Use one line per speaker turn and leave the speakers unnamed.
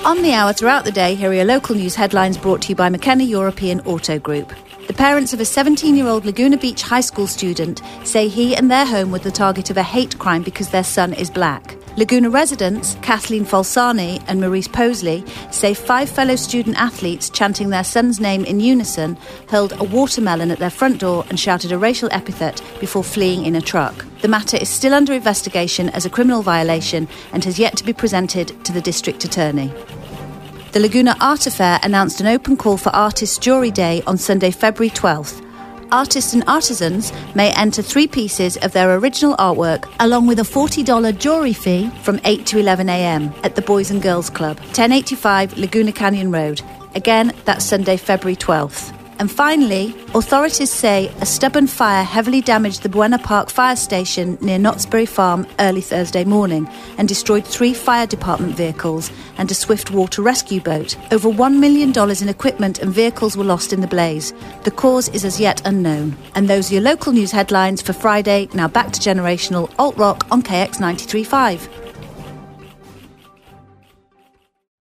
On the hour throughout the day, here are your local news headlines brought to you by McKenna European Auto Group. The parents of a 17-year-old Laguna Beach high school student say he and their home were the target of a hate crime because their son is black. Laguna residents, Kathleen Falsani and Maurice Posley, say 5 fellow student athletes chanting their son's name in unison hurled a watermelon at their front door and shouted a racial epithet before fleeing in a truck. The matter is still under investigation as a criminal violation and has yet to be presented to the district attorney. The Laguna Art Affair announced an open call for Artists' Jury Day on Sunday, February 12th. Artists and artisans may enter 3 pieces of their original artwork along with a $40 jury fee from 8 to 11 a.m. at the Boys and Girls Club, 1085 Laguna Canyon Road. Again, that's Sunday, February 12th. And finally, authorities say a stubborn fire heavily damaged the Buena Park fire station near Knott's Berry Farm early Thursday morning and destroyed 3 fire department vehicles and a swift water rescue boat. Over $1 million in equipment and vehicles were lost in the blaze. The cause is as yet unknown. And those are your local news headlines for Friday. Now back to Generational Alt Rock on KX 93.5.